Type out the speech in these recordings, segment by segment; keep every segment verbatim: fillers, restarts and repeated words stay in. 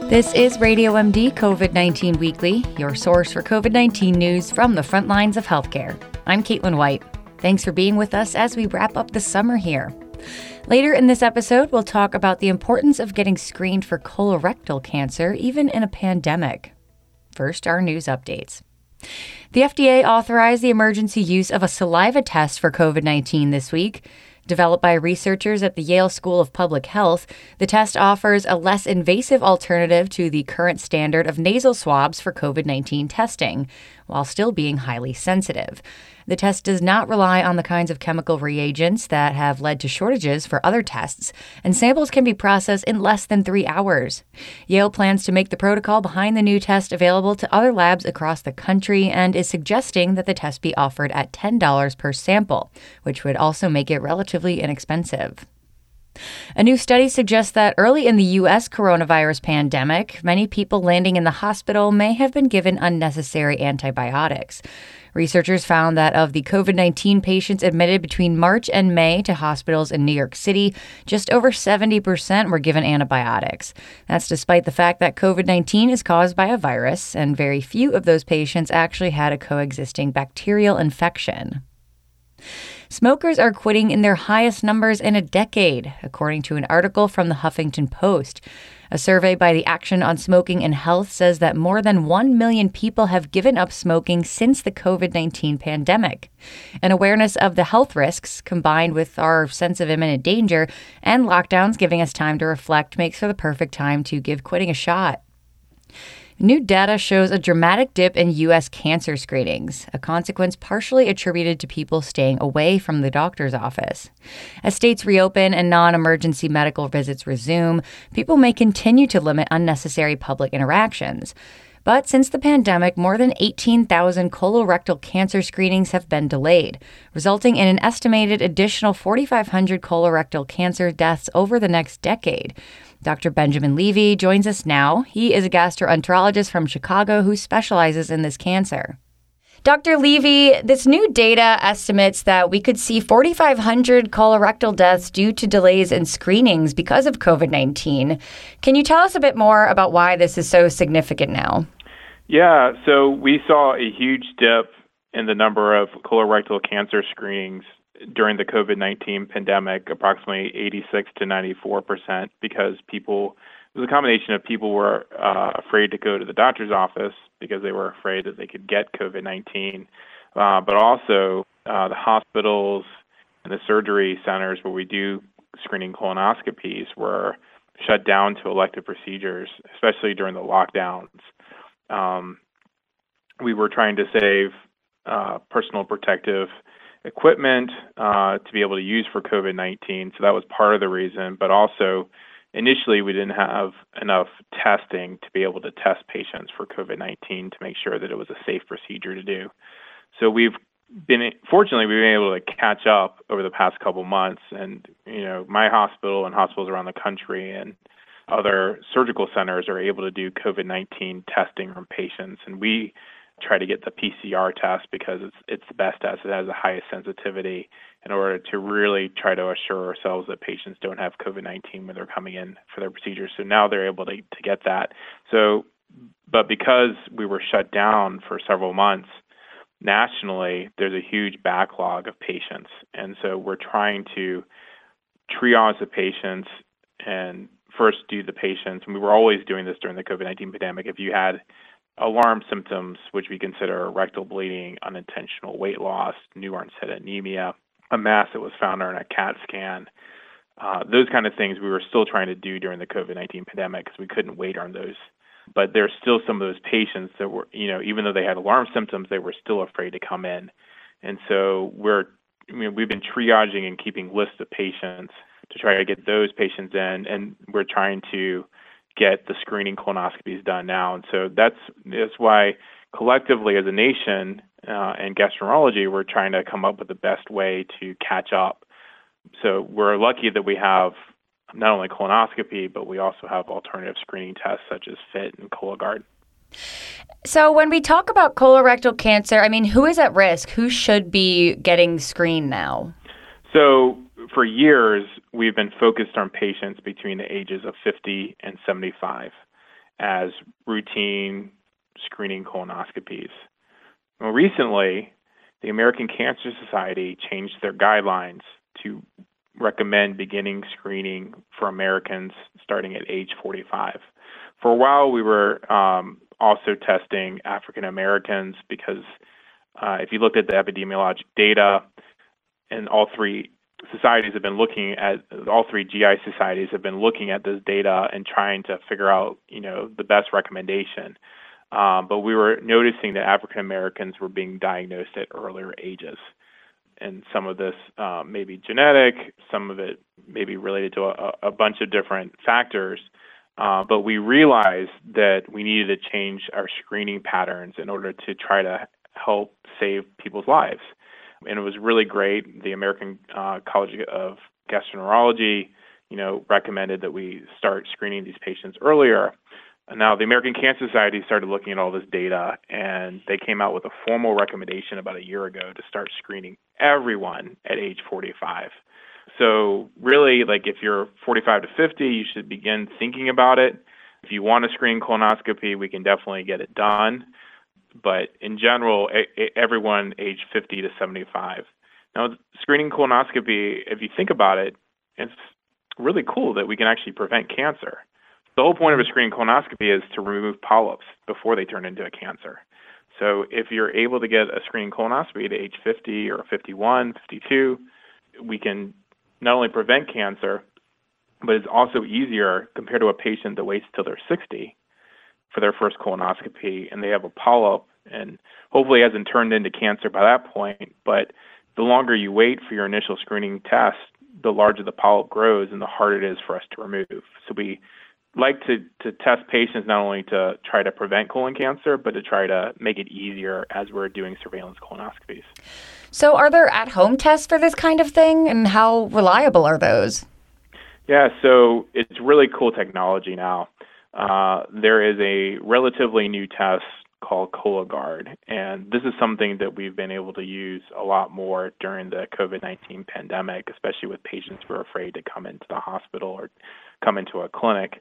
This is Radio M D COVID nineteen Weekly, your source for COVID nineteen news from the front lines of healthcare. I'm Caitlin White. Thanks for being with us as we wrap up the summer here. Later in this episode, we'll talk about the importance of getting screened for colorectal cancer, even in a pandemic. First, our news updates. The F D A authorized the emergency use of a saliva test for COVID nineteen this week. Developed by researchers at the Yale School of Public Health, the test offers a less invasive alternative to the current standard of nasal swabs for COVID nineteen testing, while still being highly sensitive. The test does not rely on the kinds of chemical reagents that have led to shortages for other tests, and samples can be processed in less than three hours. Yale plans to make the protocol behind the new test available to other labs across the country and is suggesting that the test be offered at ten dollars per sample, which would also make it relatively inexpensive. A new study suggests that early in the U S coronavirus pandemic, many people landing in the hospital may have been given unnecessary antibiotics. Researchers found that of the COVID nineteen patients admitted between March and May to hospitals in New York City, just over seventy percent were given antibiotics. That's despite the fact that COVID nineteen is caused by a virus, and very few of those patients actually had a coexisting bacterial infection. Smokers are quitting in their highest numbers in a decade, according to an article from the Huffington Post. A survey by the Action on Smoking and Health says that more than one million people have given up smoking since the COVID nineteen pandemic. An awareness of the health risks, combined with our sense of imminent danger and lockdowns giving us time to reflect, makes for the perfect time to give quitting a shot. New data shows a dramatic dip in U S cancer screenings, a consequence partially attributed to people staying away from the doctor's office. As states reopen and non-emergency medical visits resume, people may continue to limit unnecessary public interactions. But since the pandemic, more than eighteen thousand colorectal cancer screenings have been delayed, resulting in an estimated additional four thousand five hundred colorectal cancer deaths over the next decade. Doctor Benjamin Levy joins us now. He is a gastroenterologist from Chicago who specializes in this cancer. Doctor Levy, this new data estimates that we could see four thousand five hundred colorectal deaths due to delays in screenings because of COVID nineteen. Can you tell us a bit more about why this is so significant now? Yeah, so we saw a huge dip in the number of colorectal cancer screenings during the COVID nineteen pandemic, approximately eighty-six to ninety-four percent, because people, it was a combination of people were uh, afraid to go to the doctor's office because they were afraid that they could get COVID nineteen, uh, but also uh, the hospitals and the surgery centers where we do screening colonoscopies were shut down to elective procedures, especially during the lockdowns. Um, we were trying to save uh, personal protective equipment uh, to be able to use for COVID nineteen. So that was part of the reason. But also, initially, we didn't have enough testing to be able to test patients for COVID nineteen to make sure that it was a safe procedure to do. So we've been, fortunately, we've been able to catch up over the past couple months. And, you know, my hospital and hospitals around the country and other surgical centers are able to do COVID nineteen testing from patients. And we try to get the P C R test because it's it's the best test. It has the highest sensitivity in order to really try to assure ourselves that patients don't have COVID nineteen when they're coming in for their procedures. So now they're able to, to get that. So, but because we were shut down for several months nationally, there's a huge backlog of patients. And so we're trying to triage the patients and first do the patients. And we were always doing this during the COVID nineteen pandemic. If you had alarm symptoms, which we consider rectal bleeding, unintentional weight loss, new onset anemia, a mass that was found on a CAT scan, uh, those kind of things we were still trying to do during the COVID nineteen pandemic because we couldn't wait on those. But there's still some of those patients that were, you know, even though they had alarm symptoms, they were still afraid to come in. And so we're, I mean, we've been triaging and keeping lists of patients to try to get those patients in, and we're trying to get the screening colonoscopies done now. And so that's that's why collectively as a nation uh, and gastroenterology, we're trying to come up with the best way to catch up. So we're lucky that we have not only colonoscopy, but we also have alternative screening tests such as FIT and Cologuard. So when we talk about colorectal cancer, I mean, who is at risk? Who should be getting screened now? So for years, we've been focused on patients between the ages of fifty and seventy-five. as routine screening colonoscopies. Well, recently, the American Cancer Society changed their guidelines to recommend beginning screening for Americans starting at age forty-five. For a while, we were um, also testing African Americans because uh, if you looked at the epidemiologic data, and all three societies have been looking at, all three G I societies have been looking at this data and trying to figure out, you know, the best recommendation. Um, but we were noticing that African Americans were being diagnosed at earlier ages. And some of this uh, may be genetic, some of it may be related to a, a bunch of different factors. Uh, but we realized that we needed to change our screening patterns in order to try to help save people's lives. And it was really great. The American uh, College of Gastroenterology, you know, recommended that we start screening these patients earlier. And now the American Cancer Society started looking at all this data, and they came out with a formal recommendation about a year ago to start screening everyone at age forty-five. So really, like if you're forty-five to fifty, you should begin thinking about it. If you want to screen colonoscopy, we can definitely get it done. But in general, a- a- everyone age fifty to seventy-five. Now, screening colonoscopy, if you think about it, it's really cool that we can actually prevent cancer. The whole point of a screening colonoscopy is to remove polyps before they turn into a cancer. So if you're able to get a screening colonoscopy at age fifty or fifty-one, fifty-two, we can not only prevent cancer, but it's also easier compared to a patient that waits till they're sixty for their first colonoscopy and they have a polyp and hopefully it hasn't turned into cancer by that point. But the longer you wait for your initial screening test, the larger the polyp grows and the harder it is for us to remove. So we like to, to test patients not only to try to prevent colon cancer, but to try to make it easier as we're doing surveillance colonoscopies. So are there at-home tests for this kind of thing, and how reliable are those? Yeah, so it's really cool technology now. Uh, there is a relatively new test called Cologuard, and this is something that we've been able to use a lot more during the COVID nineteen pandemic, especially with patients who are afraid to come into the hospital or come into a clinic,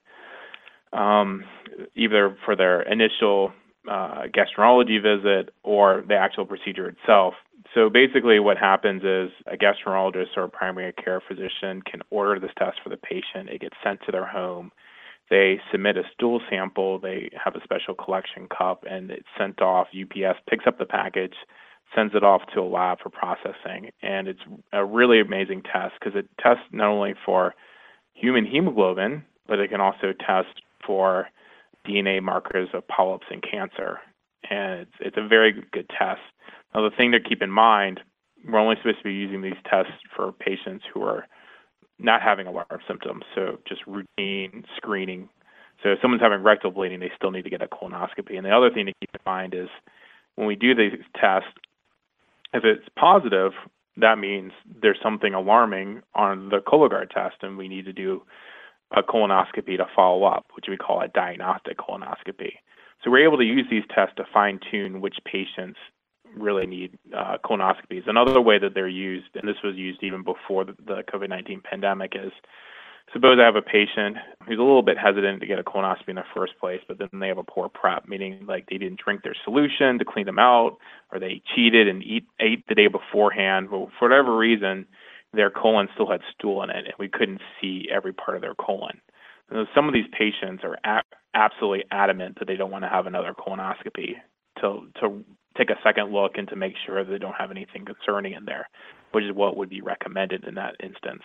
um, either for their initial uh, gastroenterology visit or the actual procedure itself. So basically what happens is a gastroenterologist or a primary care physician can order this test for the patient. It gets sent to their home. They submit a stool sample. They have a special collection cup, and it's sent off. U P S picks up the package, sends it off to a lab for processing. And it's a really amazing test because it tests not only for human hemoglobin, but it can also test for D N A markers of polyps and cancer. And it's, it's a very good test. Now, the thing to keep in mind, we're only supposed to be using these tests for patients who are not having alarm symptoms, so just routine screening. So if someone's having rectal bleeding, they still need to get a colonoscopy. And the other thing to keep in mind is when we do these tests, if it's positive, that means there's something alarming on the Cologuard test, and we need to do a colonoscopy to follow up, which we call a diagnostic colonoscopy. So we're able to use these tests to fine-tune which patients really need uh, colonoscopies. Another way that they're used, and this was used even before the, the COVID nineteen pandemic, is suppose I have a patient who's a little bit hesitant to get a colonoscopy in the first place, but then they have a poor prep, meaning like they didn't drink their solution to clean them out, or they cheated and eat, ate the day beforehand. But for whatever reason, their colon still had stool in it, and we couldn't see every part of their colon. And some of these patients are a- absolutely adamant that they don't want to have another colonoscopy to to take a second look and to make sure they don't have anything concerning in there, which is what would be recommended in that instance.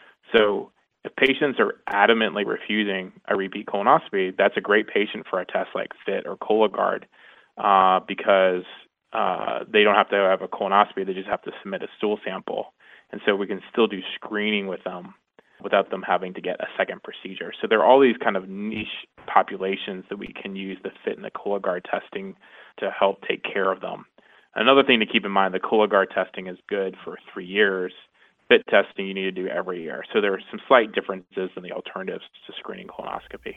So if patients are adamantly refusing a repeat colonoscopy, that's a great patient for a test like FIT or Cologuard uh, because uh, they don't have to have a colonoscopy, they just have to submit a stool sample. And so we can still do screening with them without them having to get a second procedure. So there are all these kind of niche populations that we can use the FIT and the Cologuard testing to help take care of them. Another thing to keep in mind, the Cologuard testing is good for three years. FIT testing you need to do every year. So there are some slight differences in the alternatives to screening colonoscopy.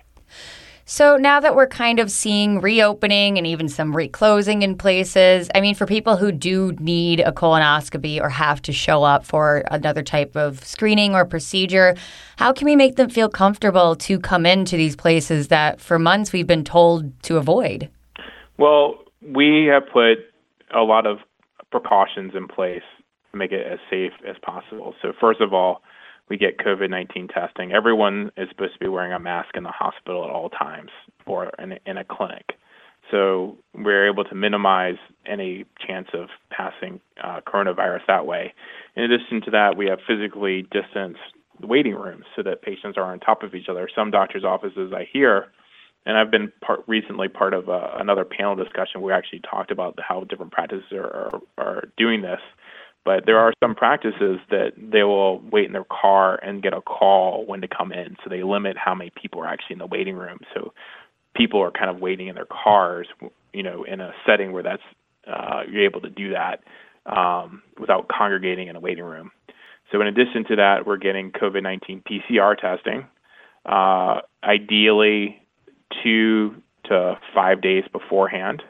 So now that we're kind of seeing reopening and even some reclosing in places, I mean, for people who do need a colonoscopy or have to show up for another type of screening or procedure, how can we make them feel comfortable to come into these places that for months we've been told to avoid? Well, we have put a lot of precautions in place to make it as safe as possible. So first of all, we get COVID nineteen testing. Everyone is supposed to be wearing a mask in the hospital at all times or in, in a clinic. So we're able to minimize any chance of passing uh, coronavirus that way. In addition to that, we have physically distanced waiting rooms so that patients are on top of each other. Some doctors' offices I hear, and I've been part, recently part of uh, another panel discussion where we actually talked about how different practices are, are, are doing this. But there are some practices that they will wait in their car and get a call when to come in. So they limit how many people are actually in the waiting room. So people are kind of waiting in their cars, you know, in a setting where that's uh, you're able to do that um, without congregating in a waiting room. So in addition to that, we're getting COVID nineteen P C R testing, uh, ideally two to five days beforehand.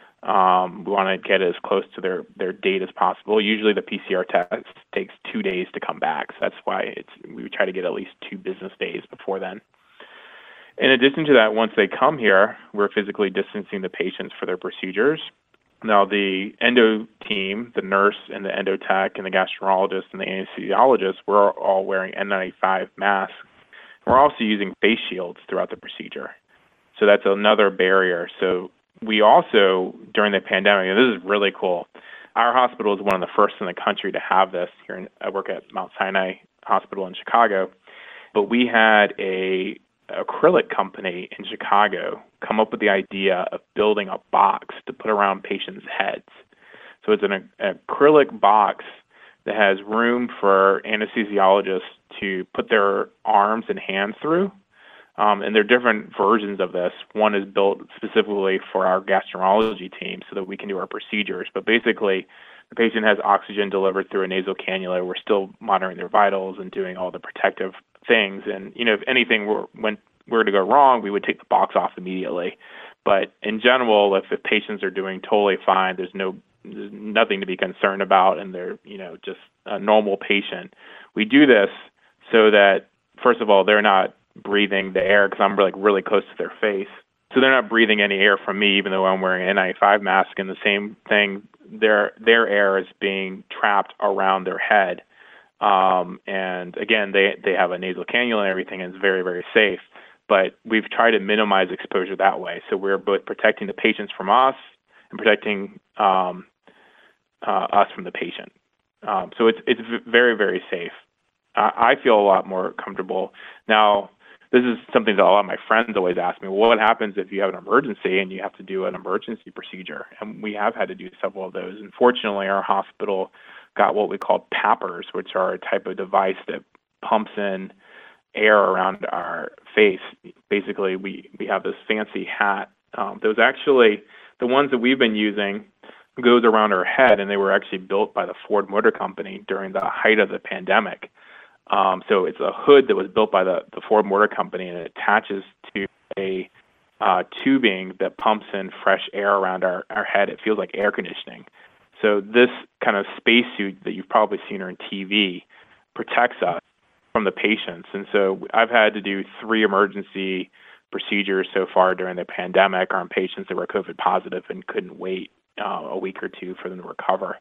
Um, we want to get as close to their, their date as possible. Usually the P C R test takes two days to come back. So that's why it's we try to get at least two business days before then. In addition to that, once they come here, we're physically distancing the patients for their procedures. Now, the endo team, the nurse and the endotech and the gastroenterologist and the anesthesiologist, we're all wearing N ninety-five masks. We're also using face shields throughout the procedure. So that's another barrier. So we also, during the pandemic, and this is really cool, our hospital is one of the first in the country to have this. Here, in, I work at Mount Sinai Hospital in Chicago, but we had a acrylic company in Chicago come up with the idea of building a box to put around patients' heads. So it's an, an acrylic box that has room for anesthesiologists to put their arms and hands through. Um, and there are different versions of this. One is built specifically for our gastroenterology team so that we can do our procedures. But basically, the patient has oxygen delivered through a nasal cannula. We're still monitoring their vitals and doing all the protective things. And, you know, if anything were, went, were to go wrong, we would take the box off immediately. But in general, if the patients are doing totally fine, there's no there's nothing to be concerned about, and they're, you know, just a normal patient. We do this so that, first of all, they're not breathing the air because I'm like really close to their face. So they're not breathing any air from me, even though I'm wearing an N ninety-five mask. And the same thing, their their air is being trapped around their head. Um, and again, they they have a nasal cannula and everything, and it's very, very safe. But we've tried to minimize exposure that way. So we're both protecting the patients from us and protecting um, uh, us from the patient. Um, so it's it's very, very safe. I, I feel a lot more comfortable now. This is something that a lot of my friends always ask me, well, what happens if you have an emergency and you have to do an emergency procedure? And we have had to do several of those. Unfortunately, our hospital got what we call PAPRs, which are a type of device that pumps in air around our face. Basically, we, we have this fancy hat. Um, those actually, the ones that we've been using goes around our head, and they were actually built by the Ford Motor Company during the height of the pandemic. Um, so it's a hood that was built by the, the Ford Motor Company, and it attaches to a uh, tubing that pumps in fresh air around our, our head. It feels like air conditioning. So this kind of spacesuit that you've probably seen on T V protects us from the patients. And so I've had to do three emergency procedures so far during the pandemic on patients that were COVID positive and couldn't wait uh, a week or two for them to recover.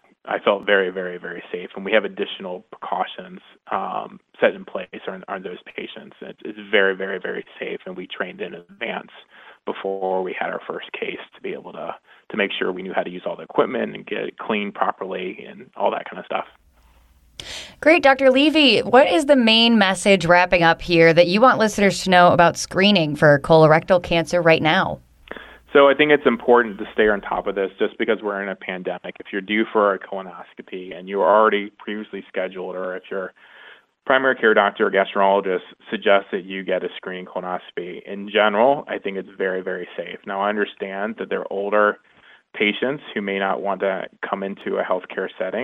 I felt very, very, very safe. And we have additional precautions um, set in place on, on those patients. It's, it's very, very, very safe. And we trained in advance before we had our first case to be able to, to make sure we knew how to use all the equipment and get it cleaned properly and all that kind of stuff. Great. Doctor Levy, what is the main message wrapping up here that you want listeners to know about screening for colorectal cancer right now? So I think it's important to stay on top of this just because we're in a pandemic. If you're due for a colonoscopy and you're already previously scheduled, or if your primary care doctor or gastroenterologist suggests that you get a screening colonoscopy, in general, I think it's very, very safe. Now, I understand that there are older patients who may not want to come into a healthcare setting.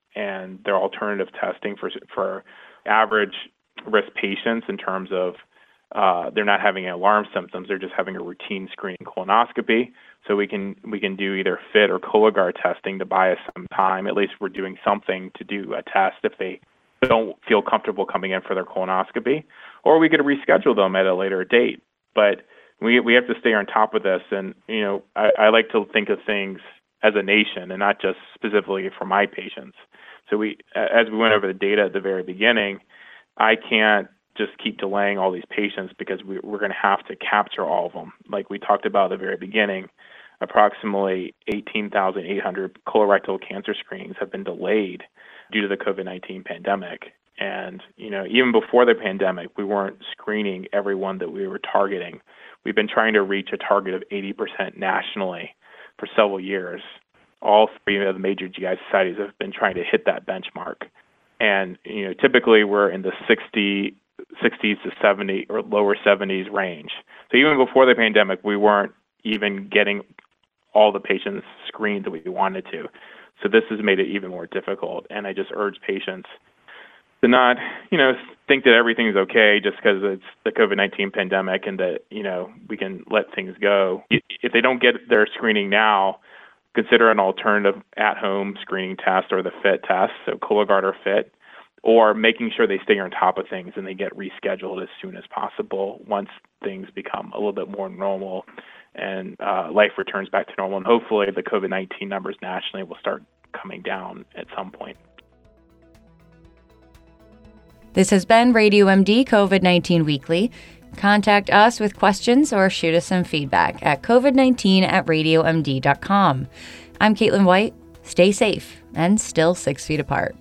and they're alternative testing for for average risk patients in terms of uh, they're not having alarm symptoms. They're just having a routine screening colonoscopy. So we can we can do either FIT or Cologuard testing to buy us some time. At least we're doing something to do a test if they don't feel comfortable coming in for their colonoscopy, or we could reschedule them at a later date. But we we have to stay on top of this, and you know I, I like to think of things as a nation and not just specifically for my patients. So we, as we went over the data at the very beginning, I can't just keep delaying all these patients because we, we're going to have to capture all of them. Like we talked about at the very beginning, approximately eighteen thousand eight hundred colorectal cancer screenings have been delayed due to the COVID nineteen pandemic. And, you know, even before the pandemic, we weren't screening everyone that we were targeting. We've been trying to reach a target of eighty percent nationally for several years. All three of the major G I societies have been trying to hit that benchmark. And, you know, typically we're in the sixty, sixties to seventy or lower seventies range. So even before the pandemic, we weren't even getting all the patients screened that we wanted to. So this has made it even more difficult. And I just urge patients to not, you know, think that everything's okay just because it's the COVID nineteen pandemic and that, you know, we can let things go. If they don't get their screening now, consider an alternative at-home screening test or the FIT test, so Cologuard or FIT, or making sure they stay on top of things and they get rescheduled as soon as possible once things become a little bit more normal and uh, life returns back to normal. And hopefully the COVID nineteen numbers nationally will start coming down at some point. This has been Radio M D COVID nineteen Weekly. Contact us with questions or shoot us some feedback at covid nineteen at radio m d dot com. I'm Caitlin White. Stay safe and still six feet apart.